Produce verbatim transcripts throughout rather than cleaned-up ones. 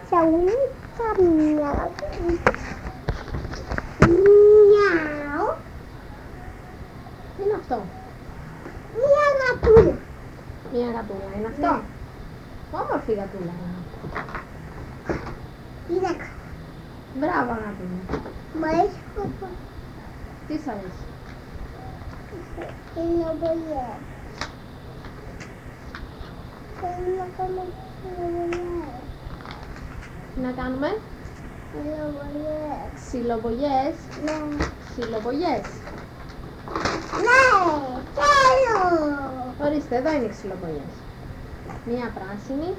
σαούνικα μια. Μιαου. Τι είναι αυτό? Μια γατούλα. Μία γατούλα είναι αυτό? Ναι. Όμορφη γατούλα είναι. Είναι. Μπράβο αγάπη μου. Μ' αρέσει κοπά. Τι σ' αρέσει? Είναι πολύ. Θέλω να κάνω ξυλοβολιές. Τι να κάνουμε? Ξυλοβολιές. Ξυλοβολιές. Ναι. Ξυλοβολιές. Ναι, θέλω. Ορίστε, εδώ είναι οι ξυλοβολιές. Μία πράσινη.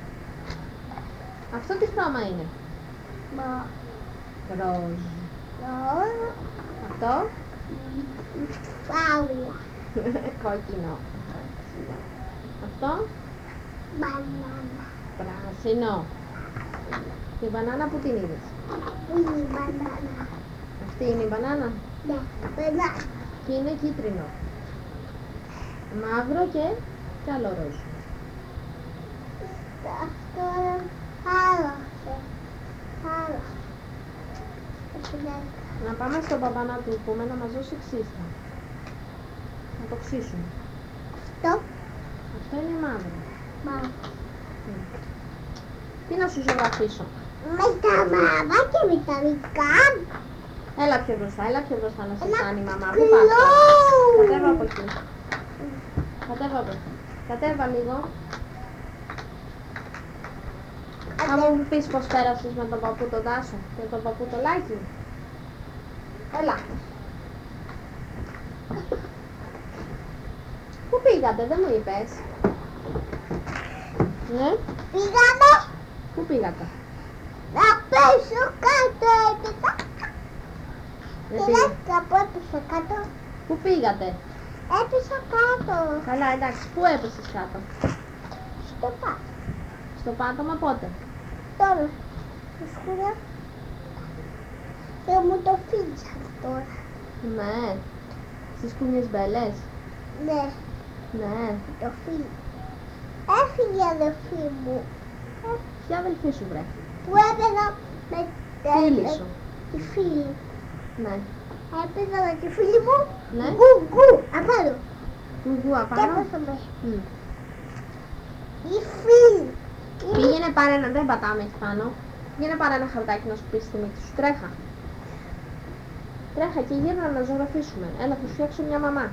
Αυτό τι χρώμα είναι? Μα. Ροζ. Ροζ. Αυτό? Φάουλα. Κόκκινο. Αυτό? Μπανάνα. Πράσινο. Την μπανάνα που την είδες? Πού είναι η μπανάνα? Αυτή είναι η μπανάνα. Ναι, μπανάνα. Και είναι κίτρινο. Μαύρο και, και άλλο ροζ. Αυτό άλλαξε. Άλλαξε. Να πάμε στον παπά να του πούμε να μας δώσει ξύστα. Να το ξύσουμε. Το. Αυτό είναι μαύρο. Μα. Mm. Τι να σου ζωγραφίσω? Με τα μαμά και με τα δικά μου. Έλα πιο μπροστά, έλα πιο μπροστά να σε Ένα κάνει η μαμά. Πού πας? κλόουν. Κατέβα από εκεί. Κατέβα από εκεί. Κατέβα λίγο. Θα μου πεις πως πέρασες με τον παππού τον Τάσο και τον παππού το Λάκη. Έλα. Πού πήγατε, δεν μου είπες? Ναι, Πήγαμε πού πήγατε? να πέσω κάτω έπειτα. Δεν Και πήγα. δεν από έπεσα κάτω. Πού πήγατε? Έπεσα κάτω. Καλά, εντάξει, πού έπεσες κάτω? Στο πάτο. Στο πάτωμα πότε? Τώρα. Στο σχολείο. Και μου το φύγησαν τώρα. Ναι. Στις κούνιες μπέλες. Ναι, Ναι. το φύγει. Έφυγε η αδερφή μου. Ποια αδελφή σου βρε? Που έπαιζα με Φίλη σου. τη φίλη. Ναι. Έπαιζα με τη φίλη μου. Ναι. Γκου γκου. Απάνω. Κουγού Και απάνω. έπαιζα μέσα. Μμ. Η φίλη. Η- Πήγαινε πάρε ένα, δεν πατάμε εκεί πάνω. Πήγαινε πάρε ένα χαρτάκι να σου πεις τη μύτη σου. Τρέχα. Τρέχα και γύρνα να ζωγραφίσουμε. Έλα, θα σου φτιάξω μια μαμά.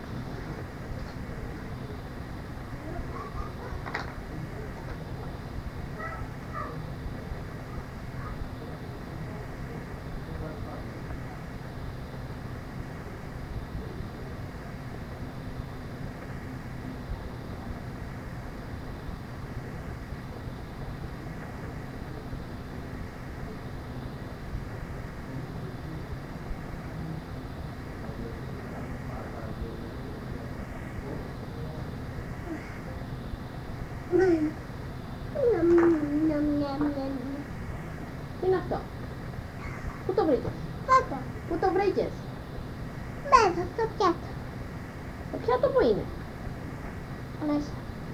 Ναμ, ναμ, ναμ, ναμ. Τι είναι αυτό? Πού το βρήκες? Πάτα. Πού το βρήκες? Μέσα στο πιάτο. Το πιάτο που είναι? Μέσα.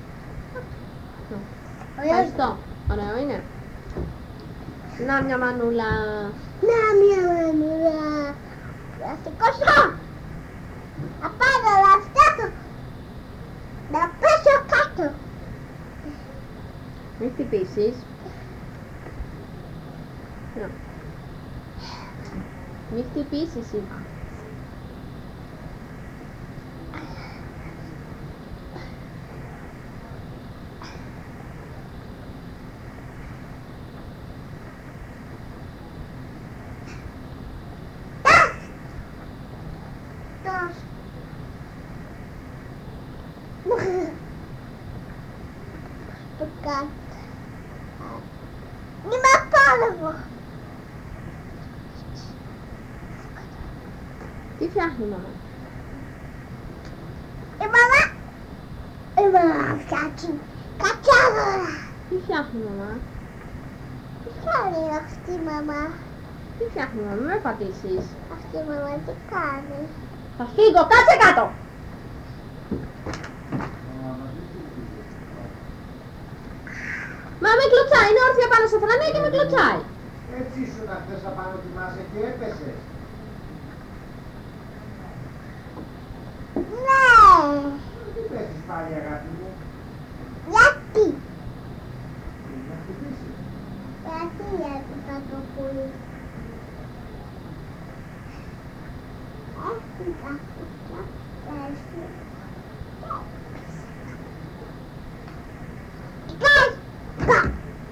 Ωραίο. Ευχαριστώ. Ωραίο είναι. Να μια μανούλα. Να μια μανούλα. Να σηκώσω. Απάνω να φτιάξω. Να πέσω κάτω. Μην χτυπήσεις. Να. Μην χτυπήσεις είπα. Τας. Το κάτω. Είμαι πάνω. Τι φτιάχνει η μαμά? Η μαμά. Η μαμά φτιάξει κατσάβαρα. Τι φτιάχνει η μαμά? Τι κάνει αυτή η μαμά? Τι φτιάχνει η μαμά? Μην με πατήσεις. Αυτή η μαμά τι κάνει? Θα φύγω, κάτσε κάτω! Μα Μα με κλωτσάει, είναι όρθια πάνω στο θρανίο και με κλωτσάει. Έτσι ήσουν χθες απάνω τη μάσα και έπεσες. Ναι. Τι πέφτεις πάλι αγάπη μου. Γιατί. Να χτυπήσεις. Γιατί γιατί θα το πουλί. Έτσι τα κουτιά. Έτσι. Κάτω.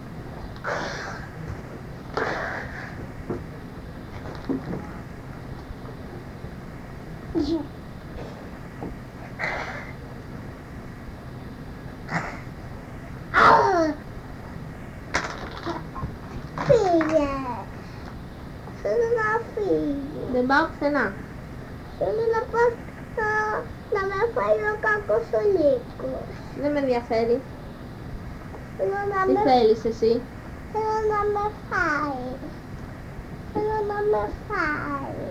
Φύγε. Θέλω να φύγει. Δεν πάω πουθενά. Θέλω να πάω να, να με φάει ο κακός ο Νίκος. Δεν με ενδιαφέρει. Θέλω να Τι με, θέλεις εσύ. θέλω να με φάει. Θέλω να με φάει.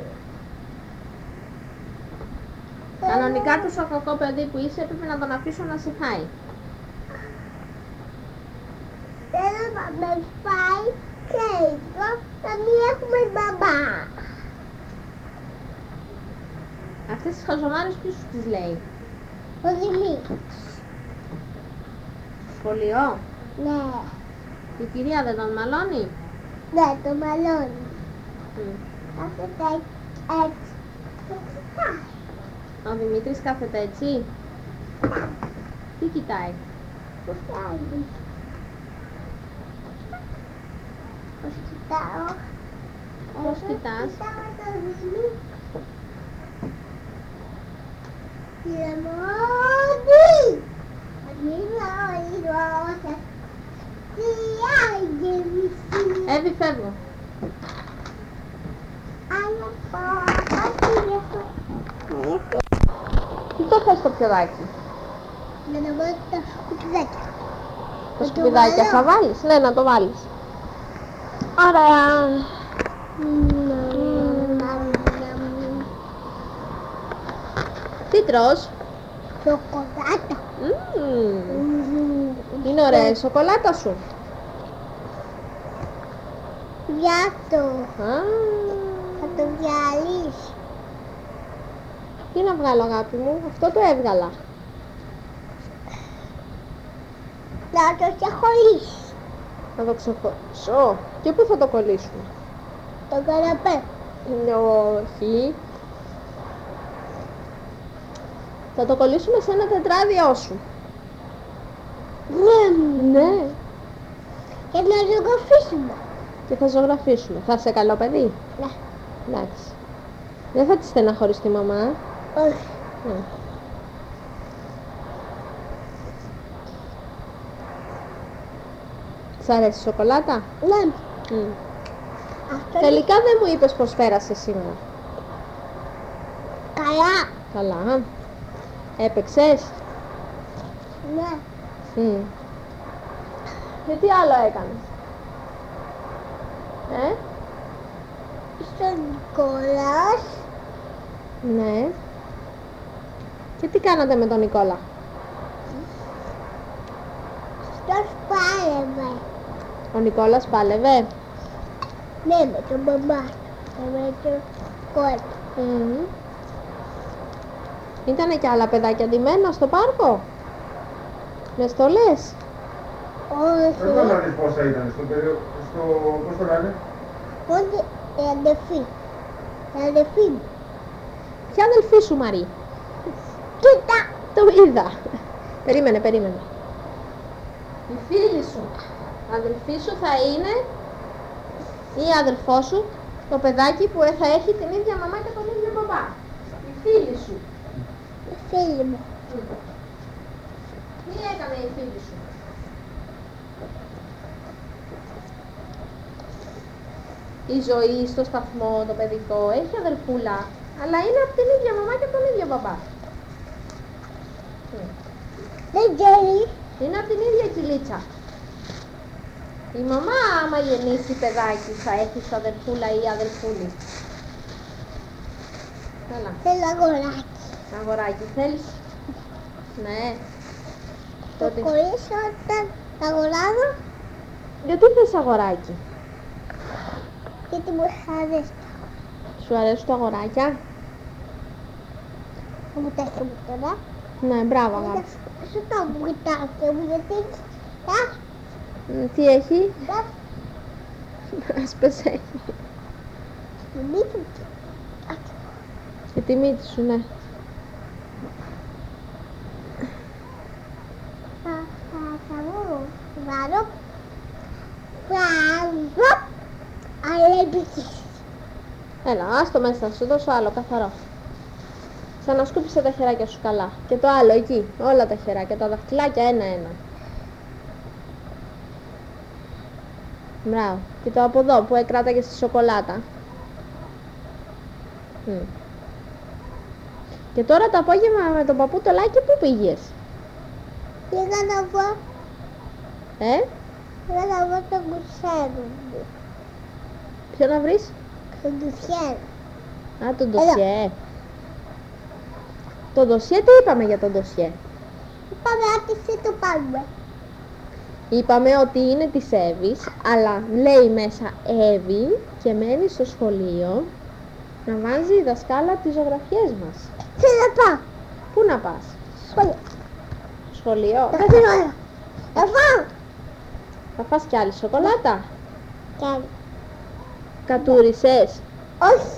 Κανονικά το κακό παιδί που είσαι έπρεπε να τον αφήσω να σε φάει. Θέλω να με φάει και εδώ να μην έχουμε μπαμπά. Αυτές τις χαζομάρες ποιος σου τις λέει. Ο Δημήτρης. Σχολείο. Ναι. Η κυρία δεν τον μαλώνει. Ναι, το μαλώνει. Μμ. Κάθεται έτσι. Το κοιτάει. Ο Δημήτρης κάθεται έτσι. Τι κοιτάει. Πώς κάνει. Πώς κοιτάω. Πώς Εγώ κοιτάς? Κοιτάω το Δημήτρη. Λεμόνι. Μίλα όλοι ρόσα. Τι άγγελοι. Εύη, φεύγω. Άλλα πάω. Πήγε στο... Τι το θες το πιοδάκι. Να το βάλω τα σκουπιδάκια. Το το σκουπιδάκι βάλω. θα βάλεις. Ναι, να το βάλεις. Ωραία. Τι τρως. Σοκολάτα. Μμμ. Είναι ωραία η σοκολάτα σου. Πιάτο. Α, Θα το διαλύσει. τι να βγάλω αγάπη μου. Αυτό το έβγαλα. Να το ξεχωρίσει. Να το ξεχωρίσω. Και πού θα το κολλήσουμε. Το καναπέ. Ναι, όχι. Θα το κολλήσουμε σε ένα τετράδιό σου. Ναι. Και να ζωγραφίσουμε. Και θα ζωγραφίσουμε. Θα είσαι καλό παιδί. Ναι. Εντάξει. Δεν θα τη στεναχωρείς τη μαμά. ε? Όχι. Ναι. Σ' αρέσει η σοκολάτα? Ναι. Mm. Αυτό Τελικά δεν μου είπες πως πέρασε σήμερα. είναι καλά. Καλά. Έπαιξες. Ναι. Mm. Και τι άλλο έκανες. Ε? Στον Νικόλας. Ναι. Και τι κάνατε με τον Νικόλα. Στο σπάλευε. Ο Νικόλας πάλευε. Ναι, με τον μπαμπά του. Και με τον κόλπο. Mm. Ήτανε και άλλα παιδάκια ντυμένα στο πάρκο. Με στολές. Δεν Όχι. καταλαβαίνεις πόσα ήταν στο περίοδο, στο, πώς το λένε. Πότε η αδερφή. Η αδερφή μου. Ποια αδελφή σου Μαρή. Κοίτα. Το είδα. Περίμενε, περίμενε. Η φίλη σου, αδελφή σου θα είναι ή αδελφό σου, το παιδάκι που θα έχει την ίδια μαμά και τον ίδιο μπαμπά. Η φίλη σου. Η φίλη μου. Τι έκανε η φίλη σου. Η ζωή στο σταθμό, το παιδικό, έχει αδελφούλα, αλλά είναι από την ίδια μαμά και τον ίδιο μπαμπά. Δεν ξέρει. Είναι από την ίδια κυλίτσα. Η μαμά άμα γεννήσει παιδάκι θα έχει αδελφούλα ή αδελφούλη. Καλά. Θέλω αγοράκι. Αγοράκι θέλεις. Ναι. Το Τότε κορίτσι όταν τα αγοράζω Γιατί θες αγοράκι? Γιατί μου αρέσει. Σου αρέσουν τα αγοράκια? Θα μου τα μου τώρα. Ναι, μπράβο αγάπη. Σου τα βουτάκια μου γιατί έχεις. Α, Μ, Τι έχει? α, Άσπες έχει. στη μύτη μου. Α, Και τη μύτη σου, ναι. θα θα θα μου βάλω. Βάλω. Αλέμπικης. Έλα, άστο μέσα, θα σου δώσω άλλο καθαρό. Ξανασκούπισε τα χεράκια σου καλά. Και το άλλο εκεί, όλα τα χεράκια, τα δαχτυλάκια ένα-ένα. Μπράβο. Και το από εδώ που έκραταγες τη σοκολάτα. Μ. Και τώρα το απόγευμα με τον παππού το Λάκη πού πήγες? Πήγα να βρω. Ε, Πήγα να βρω το κουσέρο μου. ποιο να βρεις? Το κουσέρο. Α, το Έλα. ντοσιέ. Το ντοσιέ, τι είπαμε για το ντοσιέ? Είπαμε άτισε το πάμε. Είπαμε ότι είναι της Εύης, αλλά λέει μέσα Εύη και μένει στο σχολείο να βάζει η δασκάλα τις ζωγραφιές μας. Θέλω να πάω. Πού να πας? Σχολείο. Σχολείο. Θα θέλω να Θα πάω. Θα φας κι άλλη σοκολάτα? Κι άλλο. Κατούρισες? Όχι.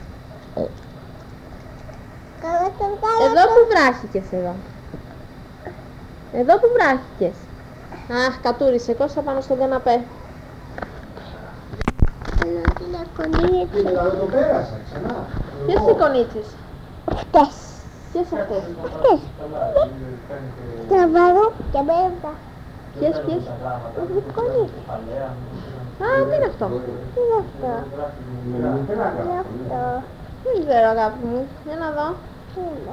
Καλά το βγάλω. Εδώ που βράχηκες εδώ. Εδώ που βράχηκες. Αχ, κατούρισε, Κώστα πάνω στον καναπέ. Θέλω να κονίσει. Κοίτα, δεν το πέρασα ξανά. Ποιες οι κονίτσες? Αυτές. Ποιες αυτές? Αυτές. Θα βάλω και μέσα. Ποιες, ποιες? Αυτές κονίσεις. Α, τι είναι αυτό? Τι είναι αυτό. Τι είναι αυτό. Δεν ξέρω αγάπη μου. Για να δω. Τι είναι.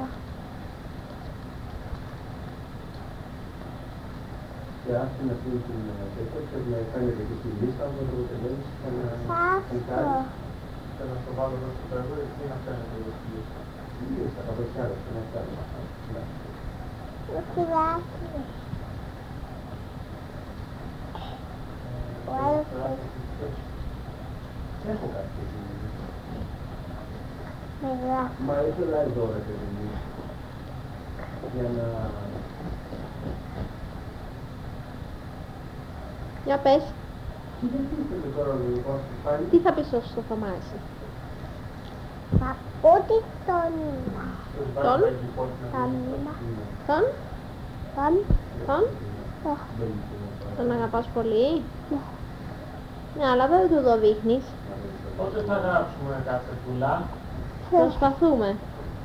Και άφηνε αυτή την τέτοια και να κάνετε και τη λίστα από το τελείως και να Αυτό. και να στο βάλω εδώ στο τέλος και να κάνετε τη λίστα. Τη λίστα, θα δώσει άλλο και να κάνετε. Το φυλάκι. Ο άλλος Δεν έχω κάτι. με γράφει. Μα ήθελα εδώ ρε παιδί μου για να... Για πες. Γιατί ήθελε τώρα λοιπόν πάλι. Τι θα πεις στο Θωμά εσύ? Θα πω τι τον είναι. Τον? Τον είναι. Τον? Τον. Τον? Το. Τον αγαπάς πολύ? Ναι, αλλά δεν του το δείχνεις. Πότε θα γράψουμε κάθε πουλά. Προσπαθούμε.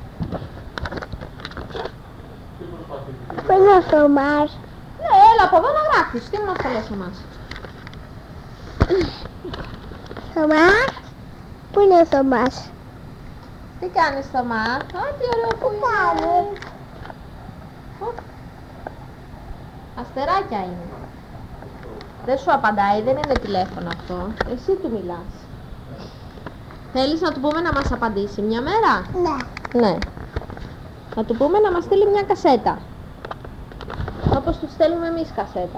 Τι προσπαθείτε. Πού είναι ο Θωμάς. Ναι, έλα από εδώ να γράφεις. Τι μας θα λες εμάς? Θωμάς. Πού είναι ο Θωμάς. Τι κάνεις Θωμά? Α, τι ωραίο που είναι. κάνεις? Ω. Αστεράκια είναι. Δεν σου απαντάει, δεν είναι τηλέφωνο αυτό. Εσύ του μιλάς. Θέλεις να του πούμε να μας απαντήσει μια μέρα? Ναι. Ναι. Να του πούμε να μας στείλει μια κασέτα. Όπως του στέλνουμε εμείς κασέτα.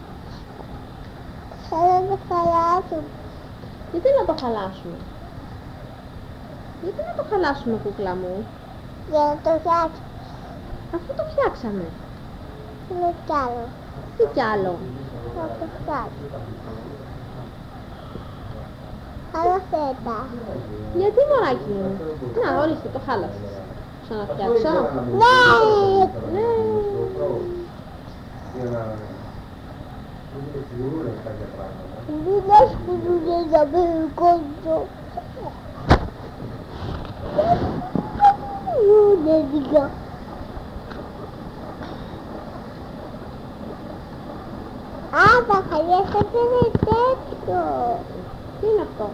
Θέλω να το χαλάσω. Γιατί να το χαλάσουμε? Γιατί να το χαλάσουμε κούκλα μου? Για να το φτιάξω. Αφού το φτιάξαμε. Είναι κι άλλο. Τι κι άλλο? Να το φτιάξω. Άλλο φέτα. Γιατί μωράκι μου? Να, ορίστε, το χάλασες. Ξαναφτιάξω. Ναι. Ναι. Για να... Είναι σίγουρα κάποια πράγματα. Δεν άσχολουνε να με κόντω. Είναι λίγα. Α, τα χαλιάσατε με τέτοιο. Τι είναι αυτό?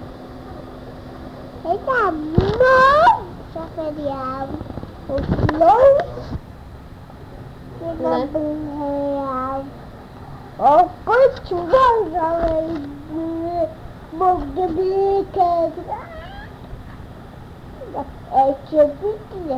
Ήταν μόνο στα παιδιά μου. Ο φλός και τα Ναι. παιδιά μου. Ο κοτσουβάς με μογδεμίκες. Έτσι επίτηδε.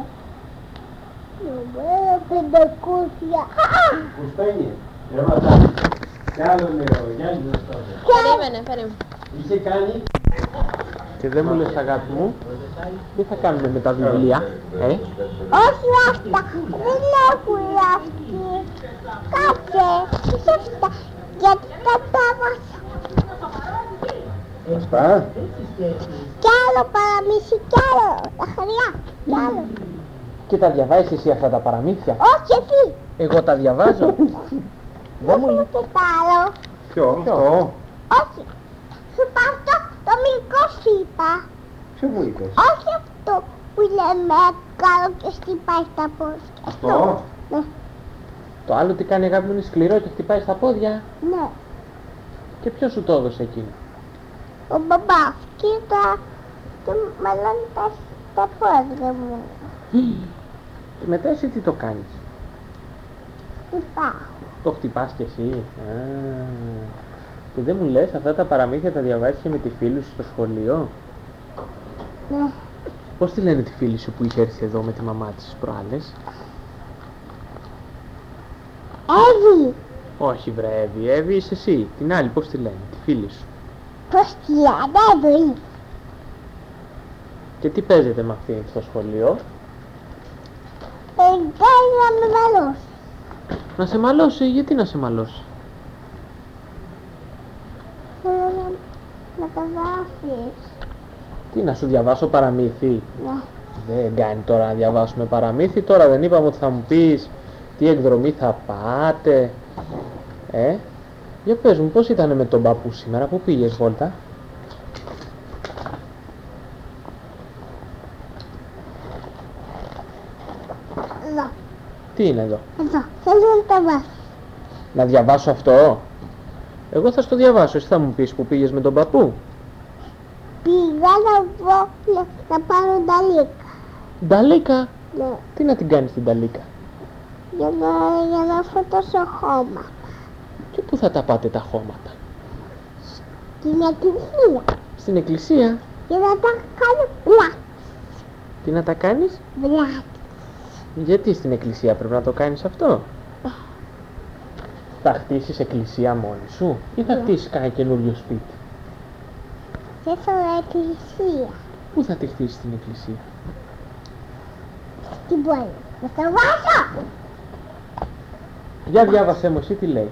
Νομίζω πεντακόσια. Κουστένιε, ρε ματάκι. Κι άλλο νερό, για άλλη τώρα. Περίμενε, περίμενε. Είχε κάνει. Και δεν μου λες, αγάπη μου, τι θα κάνουμε με τα βιβλία, ε? Όχι αυτά, δεν έχουν αυτή. Κάτσε, είσαι αυτά, γιατί τα διάβασα. Αυτά. Κι άλλο παραμύθι, κι άλλο, τα χαριά, κι άλλο. Και τα διαβάζεις εσύ αυτά τα παραμύθια? Όχι εσύ, Εγώ τα διαβάζω. Δεν μου όχι λες. και τ' άλλο. Ποιο, αυτό. Όχι, σου είπα αυτό, το μικρό σου είπα. Ποιο μου είπες. Όχι αυτό που λέμε καλό και χτυπάει στα πόδια. Αυτό. Ναι, Το άλλο τι κάνει, αγάπη μου, είναι σκληρό και χτυπάει στα πόδια. ναι. Και ποιος σου το έδωσε εκείνο? Ο μπαμπάς, κοίτα, και μαλώνει τα, τα πόδια μου. Και μετά εσύ τι το κάνεις? Χτυπάω. Το χτυπάς κι εσύ? Α, και δεν μου λες, αυτά τα παραμύθια τα διαβάζεις και με τη φίλη σου στο σχολείο? Ναι, Πώς τη λένε τη φίλη σου που είχε έρθει εδώ με τη μαμά της τις προάλλες? Εύη, Όχι βρε Εύη, Εύη είσαι εσύ. Την άλλη πώς τη λένε, τη φίλη σου? πώς τη λένε, Εύη. Και τι παίζετε με αυτήν στο σχολείο? Εγγάει να με μαλώσει. Να σε μαλώσει, γιατί να σε μαλώσει? Θέλω να, να τα βάφεις. Τι, να σου διαβάσω παραμύθι? Ναι, Δεν κάνει τώρα να διαβάσουμε παραμύθι, τώρα δεν είπαμε ότι θα μου πεις τι εκδρομή θα πάτε? Ε, για πες μου, πώς ήταν με τον παππού σήμερα, πού πήγες βόλτα? εδώ, Τι είναι εδώ? εδώ, θέλω να τα βάφεις. Να διαβάσω αυτό? Εγώ θα στο διαβάσω, εσύ θα μου πεις που πήγες με τον παππού? Πήγα να βγω, να, να πάρω τα λίκα. Νταλίκα! Ναι, Τι να την κάνεις την Νταλίκα? για να, για να φορτώσω χώμα. Και πού θα τα πάτε τα χώματα? Την εκκλησία, Στην εκκλησία? για να τα κάνω πλάτη. Τι να τα κάνεις? Βλάτη. Γιατί στην εκκλησία πρέπει να το κάνεις αυτό? Θα χτίσεις εκκλησία μόνη σου ή θα Ναι. χτίσεις κανένα καινούριο σπίτι? Και θέλω εκκλησία. Πού θα τη χτίσεις την εκκλησία? Στην πόλη. Να το βάζω. Για διάβασέ μου εσύ τι λέει.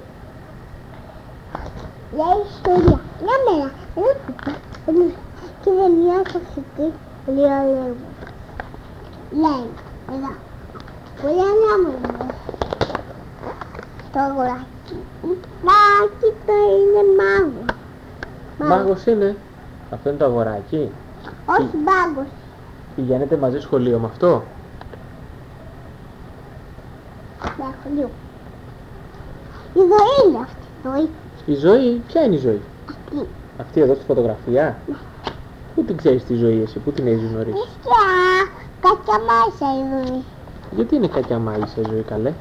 Λέει ιστορία. Μια μέρα. Ένα κουπά. Και δεν μια κοξική. Λέω λέω. Λέει. Εδώ. Που λέει μου. Το αγοράκι. Μάκι το είναι μάγο. Μάγος είναι. Αυτό είναι το αγοράκι. Όχι μάγος. Πηγαίνετε μαζί σχολείο με αυτό? Με σχολείο. Η ζωή είναι αυτή. Η ζωή. Η ζωή, ποια είναι η ζωή? Αυτή. Αυτή εδώ στη φωτογραφία? Πού την ξέρεις τη ζωή εσύ, πού την έχεις γνωρίσει? Ίσια. Κατσαμάσα η ζωή. Γιατί είναι κακιά μάγισσα η ζωή, καλέ?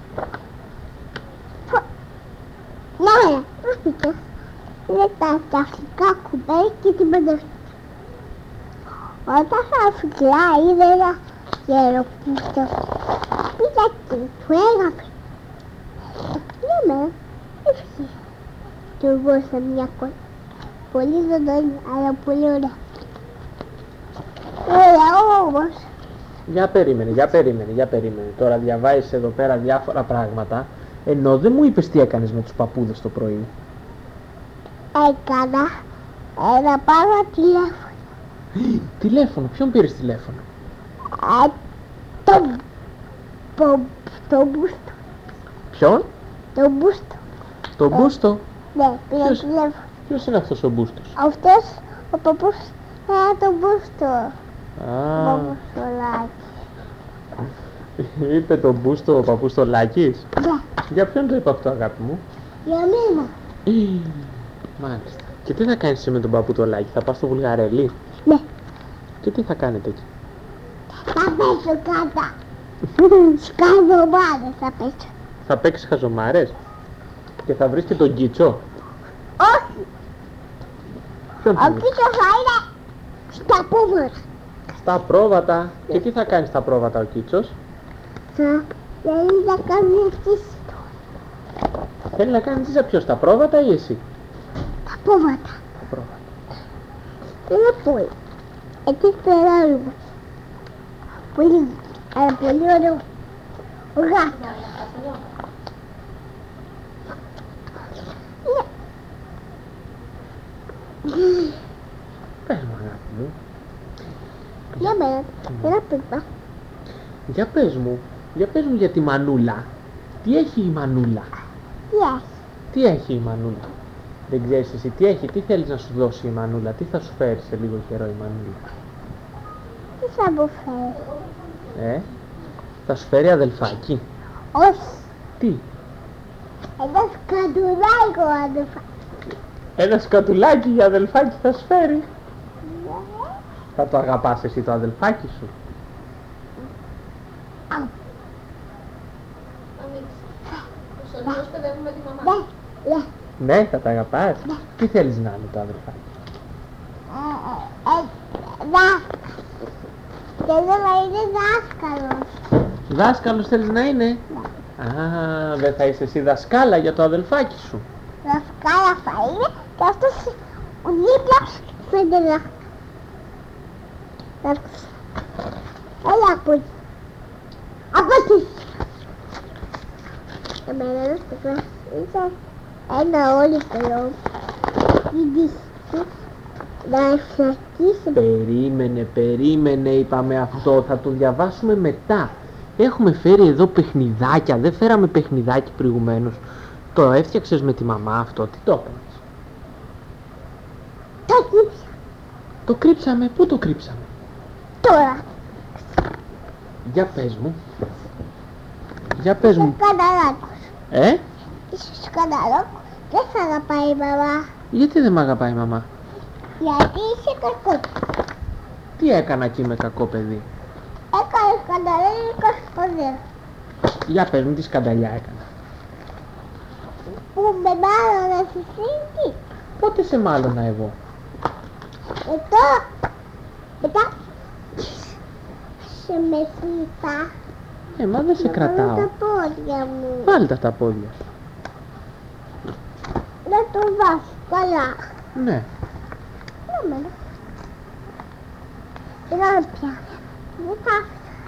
Ναι, άκουσα. Είναι τα ταυτικά κουμπέρι και την παντρευτή. Όταν θα φυκλά είδε ένα γεροπούτο. Πήγα και του έγραφε. Ναι, με, έφυγε. Του έδωσα μια κόλλη. Πολύ ζωντανή, αλλά πολύ ωραία. Ωραία όμως. Για περίμενε, για περίμενε, για περίμενε. Τώρα διαβάζεις εδώ πέρα διάφορα πράγματα, ενώ δεν μου είπες τι έκανες με τους παππούδες το πρωί. Έκανα ένα πάρω τηλέφωνο. Τηλέφωνο, ποιον πήρες τηλέφωνο? Ε, το, το, το μπούστο. Ποιον? Το μπούστο. Το Μπούστο. Ναι, πήρα Ποιος? τηλέφωνο. Ποιος είναι αυτός ο Μπούστος? Αυτός ο παππούς ε, το μπούστο. Α, Παππουσολάκι. είπε το Μπούστο ο παππούς το Λάκης. Ναι, Για ποιον το είπε αυτό, αγάπη μου? για μένα. Μάλιστα. Και τι θα κάνεις εσύ με τον παππού το Λάκη, θα πας στο Βουλγαρέλι? Ναι, Και τι θα κάνετε εκεί? θα πέσω κάτω. Σκαδομάδες θα πέσω. Θα παίξεις χαζομάρες και θα βρεις και τον Κίτσο. Όχι, Ποιον ο θα βρεις? Κίτσος θα είναι στα πούμερα. Στα πρόβατα. Και τι θα κάνει στα πρόβατα ο Κίτσος? Θα θέλει να κάνει αυτής. Θέλει να κάνει τζίζα ποιος, τα πρόβατα ή εσύ? Τα πόβατα. Τα πρόβατα. Είναι πολύ. Έτσι περάσουμε. Πολύ. Αλλά πολύ ωραίο. Ο γάτος. Πες μου αγάπη μου. Για μένα. Ένα πίπα. Για πες μου. Για πες μου για τη Μανούλα. Τι έχει η Μανούλα? Τι έχει. Τι έχει η Μανούλα? Δεν ξέρεις εσύ τι έχει? Τι θέλεις να σου δώσει η Μανούλα? Τι θα σου φέρει σε λίγο καιρό η Μανούλα? Τι θα μου φέρει. Ε, θα σου φέρει αδελφάκι? Όχι. Τι? Ένα σκαντουλάκι ο αδελφάκι. Ένα σκατουλάκι για αδελφάκι θα σου φέρει. Θα το αγαπάς εσύ το αδελφάκι σου? Ο Σωτήρος παιδεύει με τη μαμά. Ναι. Ναι. Ναι, θα τα αγαπάς. Τι θέλεις να είναι το αδελφάκι? Δάσκαλος. Θέλω να είναι δάσκαλος. Δάσκαλος θέλεις να είναι? Α, δεν θα είσαι εσύ δασκάλα για το αδελφάκι σου? Δασκάλα θα είναι και αυτός ο δίπλας με την έλα από εκεί. Από εκεί. Εμένα ένα στεκράς είσαι ένα όλικο είδης του να εξαρτήσει. Περίμενε, περίμενε είπαμε αυτό, θα το διαβάσουμε μετά. Έχουμε φέρει εδώ παιχνιδάκια, δεν φέραμε παιχνιδάκι προηγουμένως. Το έφτιαξες με τη μαμά αυτό, τι το έκανες? Το κρύψα. Το κρύψαμε, πού το κρύψαμε? Τώρα. Για πες μου. Για πες μου. Είσαι σκανδαλάκος. Ε? Είσαι σκανδαλάκος. Δεν θα αγαπάει η μαμά. Γιατί δεν μ' αγαπάει η μαμά? Γιατί είσαι κακό. Τι έκανα εκεί με κακό παιδί? Έκανε σκανδαλάκος ποδέ. Για πες μου τι σκανταλιά έκανα. Που με μάλλον να σου φύγει. Πότε σε μάλωνα εγώ? Μετά. Μετά. Σε με φύγα. Ε, μα δεν σε Να βάλω κρατάω. τα πόδια μου. Βάλτε τα πόδια σου. Να το βάσω καλά. Ναι. Να μένα. Δεν πια. Δεν θα.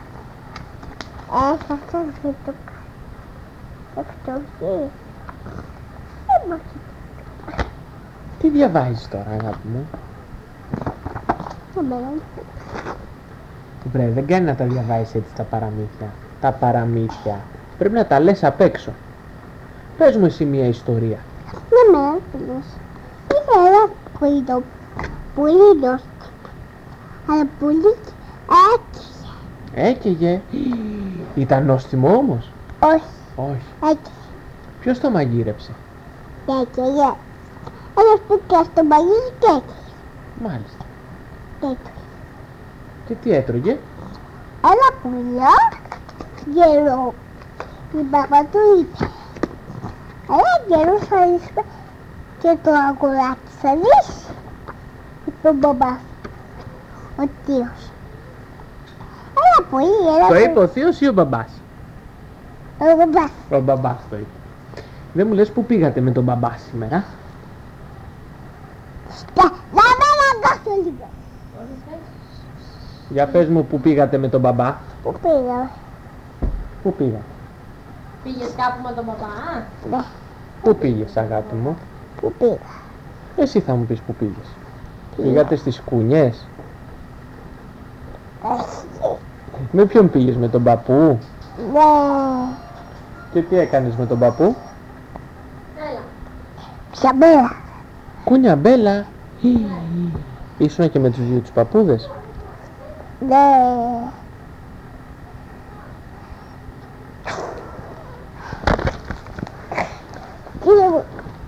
Ε, θα σας δει το κάνω. Εκτός. Δεν μπορεί. Τι διαβάζεις τώρα αγάπη μου? Να μένα. Βρε, δεν κάνει να τα διαβάζεις έτσι τα παραμύθια. Τα παραμύθια. Πρέπει να τα λες απ' έξω. Πες μου εσύ μια ιστορία. Να μένα. Είναι ένα κουίδο. Πολύ νόστιμο. Αλλά πολύ έτυχε. Έκαιγε. Ήταν νόστιμο όμως? Όχι. Όχι. Έτυχε. Ποιος το μαγείρεψε? Έτυχε. Ένας που και στο μαγείρι και έτυχε. Μάλιστα. Έτυχε. Και τι έτρωγε? Ένα πουλιά γερό. Η μαμά του είπε. Ένα γερό θα είσαι και το αγοράκι θα δεις. Είπε ο μπαμπάς. Ο θείος. Ένα πολύ, ένα Το πολύ. είπε ο θείος ή ο μπαμπάς? Ο μπαμπάς. Ο μπαμπάς το είπε. Δεν μου λες που πήγατε με τον μπαμπά σήμερα? Στα, να με αναγκάσω λίγο. Για πες μου που πήγατε με τον μπαμπά. Πού πήγαμε. Πού πήγα? Πήγες κάπου με τον παπά? Ναι, Πού πήγες αγάπη μου? πού πήγα. Εσύ θα μου πεις που πήγες. Πήγατε στις Κούνιες? Εσύ. Με ποιον πήγες, με τον παππού? Ναι. Και τι έκανες με τον παππού? Έλα. Ξαμπέρα. Κούνια μπέλα. Ήσουνα και με τους δύο τους παππούδες? Ναι. Κύριε μου.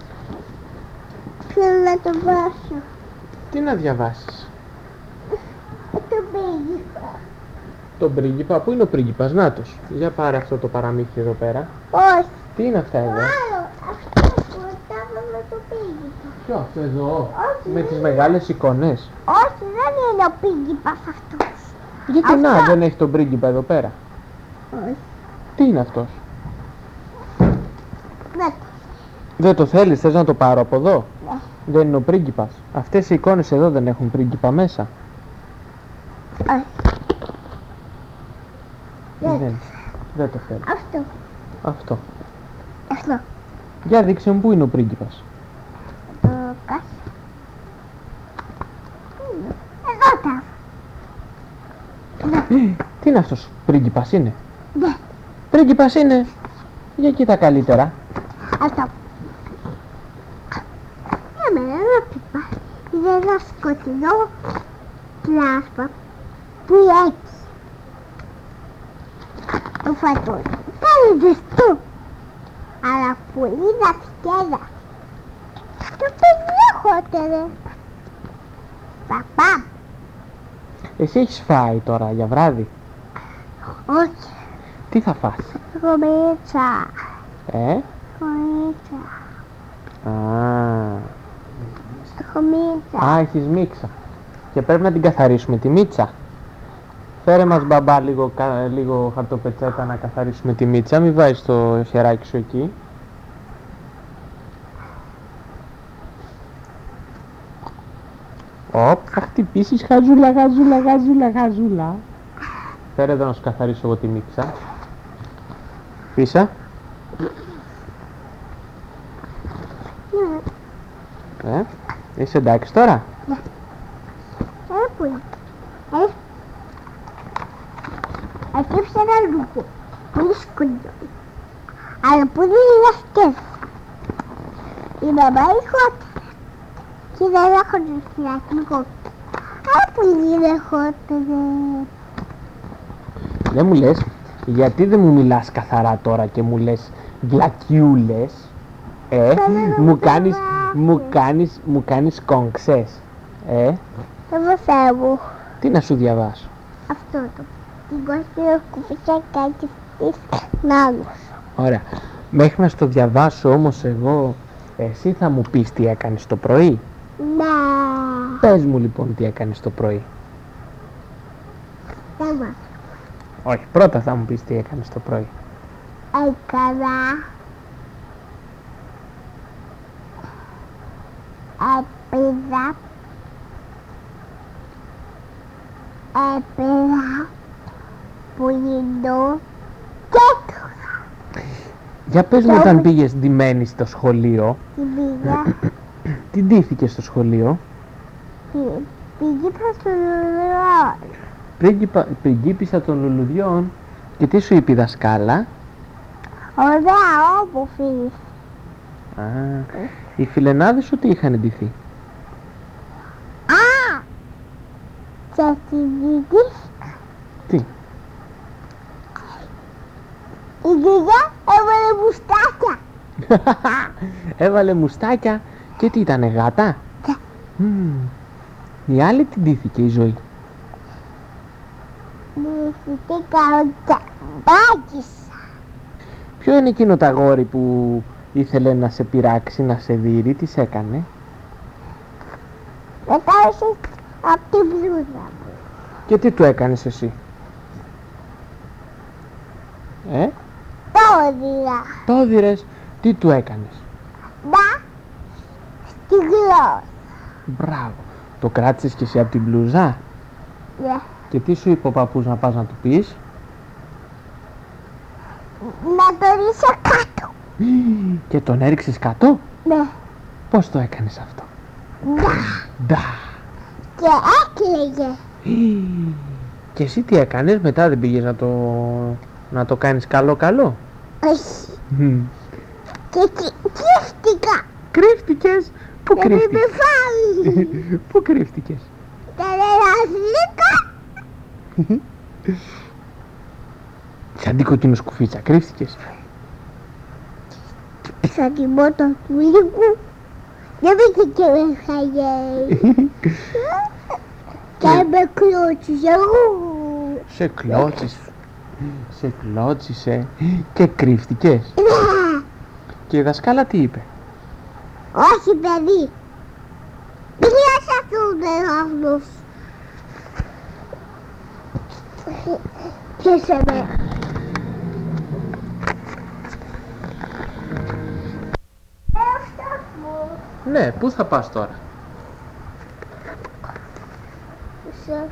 Θέλω να το βάσω. Τι να διαβάσεις? Το πήγα. Τον πρίγκιπα, πού είναι ο πρίγκιπας? Νάτος. Για πάρε αυτό το παραμύθι εδώ πέρα. Όχι. Τι είναι αυτά εδώ? Άλλο. Αυτό που με το πήγα. Ποιο αυτό εδώ? Όχι. Με τις μεγάλες εικόνες. Όχι, δεν είναι ο πίγκιπας αυτός. Γιατί να, Αυτά. δεν έχει τον πρίγκιπα εδώ πέρα? Όχι. Τι είναι αυτός? Ναι. Δεν το θέλεις, θες να το πάρω από εδώ? Ναι. Δεν είναι ο πρίγκιπας. Αυτές οι εικόνες εδώ δεν έχουν πρίγκιπα μέσα. Όχι. Δεν. Δεν, δεν το θέλω. Αυτό. Αυτό. Αυτό. Για δείξε μου πού είναι ο πρίγκιπας. Το κάτω. Εδώ τα. Τι είναι αυτός, πρίγκιπας είναι? Ναι. Πρίγκιπας είναι. Για κοίτα καλύτερα. Αυτό. Για μένα ένα πίπα. Είναι ένα σκοτεινό πλάσμα που έχει το φατόν. Πάλι ζεστό. Αλλά πολύ δαχτέρα. Το παιδί χώτερε. Παπά. Εσύ έχεις φάει τώρα για βράδυ? Όχι. Τι θα φας? Χωμίτσα. Ε? Χωμίτσα. Α, Χωμίτσα. α, έχεις μίξα. Και πρέπει να την καθαρίσουμε τη μίτσα. Φέρε μας μπαμπά λίγο, κα- λίγο χαρτοπετσέτα να καθαρίσουμε τη μίτσα. Μην βάζεις το χεράκι σου εκεί. Οπ, θα χτυπήσεις χαζούλα, χαζούλα, χαζούλα, χαζούλα. Φέρε εδώ να σου καθαρίσω εγώ τη μίξα. Πίσα. Ναι. Ε, είσαι εντάξει τώρα? Ε, που είναι. Ε, έκυψε ένα λουκό. Πολύ σκοντό. Αλλά πολύ λαστές. Η μαμά ηχότερα. Και δεν έχω το φυλακνικό. Αλλά πολύ ηχότερα. Δεν μου λες, γιατί δεν μου μιλάς καθαρά τώρα και μου λες βλακιούλες? Ε, Θέλω να μου μου κάνεις, διαβάσεις. μου κάνεις, μου κάνεις κόγξες. Ε, Το βοηθά μου. τι να σου διαβάσω? Αυτό το. Την κόστηρο κουπίτσα κάτι της νάνος. Ωραία. Μέχρι να στο διαβάσω όμως εγώ, εσύ θα μου πεις τι έκανες το πρωί. Να. Πες μου λοιπόν τι έκανες το πρωί. Θέμα. Όχι, πρώτα θα μου πεις τι έκανες το πρωί. Έκανα. Έπαιζα. Έπαιζα. Πουλινό. Και τώρα. Για πες μου Και όταν όμως- πήγες ντυμένη στο σχολείο, Την πήγα. τι ντύθηκες στο σχολείο? την- Πήγα στο λουλουά. Πρίγκιπα, πριγκίπισσα των λουλουδιών. Και τι σου είπε η δασκάλα? Ωραία, όμορφη. Α, οι φιλενάδες σου τι είχαν ντυθεί? Α! Και την δική. Τι? Η γιαγιά έβαλε μουστάκια. Έβαλε μουστάκια και τι ήτανε, γάτα? Ναι. Μμμ. Η άλλη τι ντύθηκε η Ζωή? Μυστικά μπάκισα. Ποιο είναι εκείνο το αγόρι που ήθελε να σε πειράξει, να σε δείρει, τι σε έκανε? Μετά ήρθε απ' την μπλούζα μου. Και τι του έκανες εσύ? Ε, Το δίλα. το δειρες, τι του έκανες? Να, στη γλώσσα. Μπράβο. Το κράτησες και εσύ από την μπλούζα? Ναι. Και τι σου είπε ο παππούς να πας να του πεις? Να το ρίξω κάτω. Και τον έριξες κάτω? Ναι. Πώς το έκανες αυτό? Να. Ντα. Και έκλαιγε. Και εσύ τι έκανες, μετά δεν πήγες να το, να το κάνεις καλό καλό? Όχι. Και κρύφτηκα. Κρύφτηκες? Πού Και μην με κρύφτηκες? φάει. Πού κρύφτηκες? Τα λερασλίκα. Σαν την κοκκινοσκουφίτσα κρύφτηκες? Σαν τη μότο του λίγου. Δεν μπήκε και με χαγέρι. Και με κλώτσισε. Σε κλώτσισε. Σε κλώτσισε. Και κρύφτηκες? Ναι. Και η δασκάλα τι είπε? Όχι, παιδί. Μην χρειάζεται αυτός. Πιέσε με. Ναι, πού θα πας τώρα? Σε-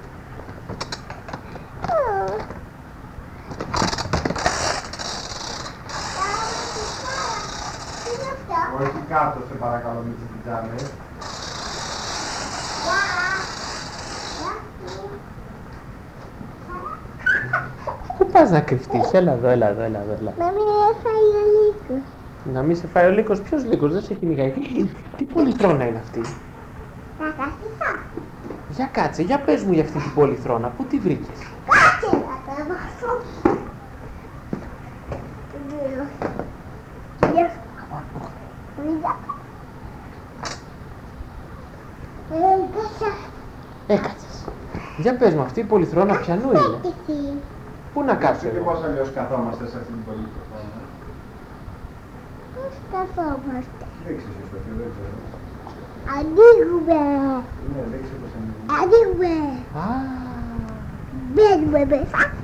Τι είναι αυτό? Όχι κάτω, σε παρακαλώ, μην τις πιτζάμες. Πού πας να κρυφτείς? Έλα εδώ, έλα εδώ, έλα εδώ, έλα. Να μην έφαγε ο λύκος. Να μην σε φάει ο λύκος. Ποιος λύκος? Δεν σε κυνηγάει. Τι πολυθρόνα είναι αυτή? Θα καθίσω. Για κάτσε, για πες μου για αυτή την πολυθρόνα. Πού τη βρήκες? Κάτσε να τα βάσω. Δύο. Δύο. Τρία. Έκασα. Έκατσες. Για πες μου, αυτή η πολυθρόνα ποιανού είναι? Έκασα. Πού να κάτσω Και εγώ? πώς αλλιώς καθόμαστε σε αυτήν την πολυθρόνα. Πώς καθόμαστε? Δείξε εσύ το και δεν ξέρω. Ανοίγουμε. Ναι, δείξε πώς ανοίγουμε. Ανοίγουμε. Α, Μπαίνουμε μέσα.